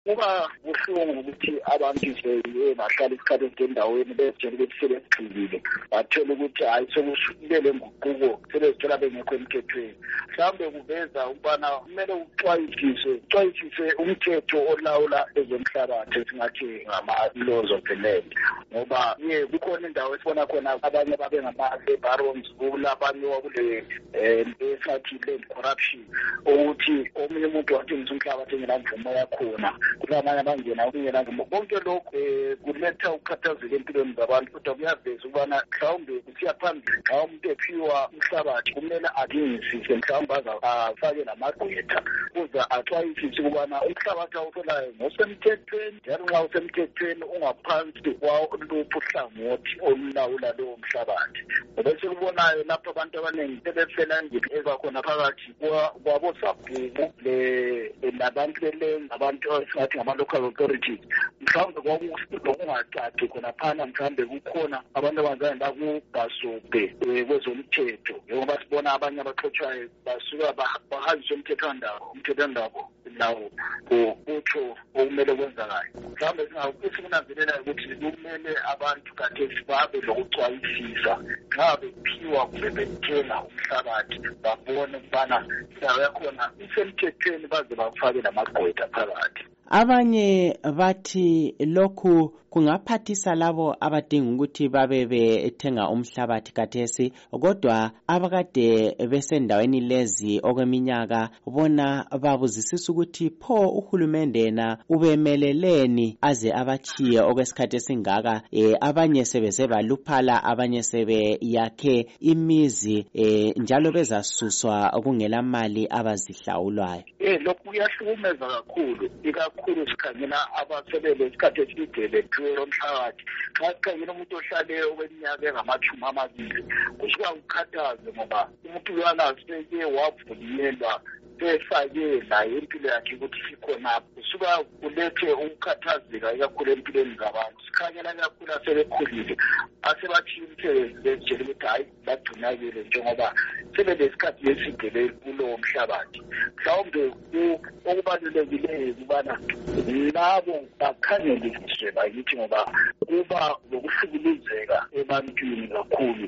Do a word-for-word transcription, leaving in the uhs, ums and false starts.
kuba buhlungu ukuthi abantu nje bahlala isikhathi esendaweni bezitshela ukuthi sebegxilile bathola ukuthi hayi sokusukele nguquko sebezithola bengekho emthethweni. Mhlawumbe kuveza ukubana kumele uxwayisise uxwayisise umthetho olawula ezomhlabathi esingathi ngama-laws of the land, ngoba ye kukhona indawo esibona khona abanye babe ngama-barons kulabanye wakule um esathi land corruption, ukuthi omunye umuntu wathengisa umhlabathi engenamvumo yakhona, kulamanye abangena okungenamvumo. Konke lokhu um kuletha ukukhathazeka empilweni zabantu, kodwa kuyaveza ukubana mhlawumbe kusiya phambili xa umuntu ephiwa umhlabathi kumele adingisise, mhlawumbe afake namagqwetha ukuze axwayisise ukubana umhlabathi awutholayo ngosemthethweni, njalo nxa usemthethweni ungaphansi kwaluphi uhlangothi olulawula lowo mhlabathi. Ngoba sikubonayo lapho abantu abaningi sebefela endlini ebakhona phakathi kwabosabhuku labantu belengi, abantu esingathi ngama-local authorities. Mhlawumbe kwakungacaci khona phana, mhlawumbe kukhona abantu abazange bakubhasobhe kwezomthetho, njengoba sibona abanye abaxotshwayo basuka bahanjiswe umthethwandaba umthethwandaba lawo kutsho okumele kwenzakala. Mhlawumbe singakunanzelela ukuthi kumele abantu khathesi babe lokuxwayisisa nxa bephiwa kumbe bethenga umhlabathi, babone ukubana indawo yakhona isemthethweni baze bafake namagqwetha phakathi. Abanye bathi lokhu kungaphathisa labo abadinga ukuthi babe bethenga umhlabathi kathesi, kodwa abakade besendaweni lezi okweminyaka bona babuzisisa ukuthi pho uhulumende na ubemeleleni aze abachiye okwesikhathi esingaka. E, abanye sebeze baluphala, abanye sebe yakhe imizi e, njalo bezasuswa kungela mali abazihlawulwayo. Eh lokhu kuyahlukumeza kakhulu, ikakhulu sikhangela abasebele isikhathi eside bethuwe lomhlabathi. Xa sikhangela umuntu ohlale okweminyaka engamashumi amabili kusuka ukukhathaze, ngoba umuntu lwana seke wavunyelwa efake naye impilo yakhe ukuthi sikhonapho, kusuka kulethe ukukhathazeka ikakhulu empilweni zabantu. Sikhangela kakhulu asebekhulile asebathiya umsebenzi bezitshela ukuthi hayi bagcinakele njengoba sebelesikhathi eside kulowo mhlabathi. Mhlawumbe okubalulekileyo ukubana labo bakhangeliswe bakithi, ngoba kuba lokuhlukuluzeka ebantwini kakhulu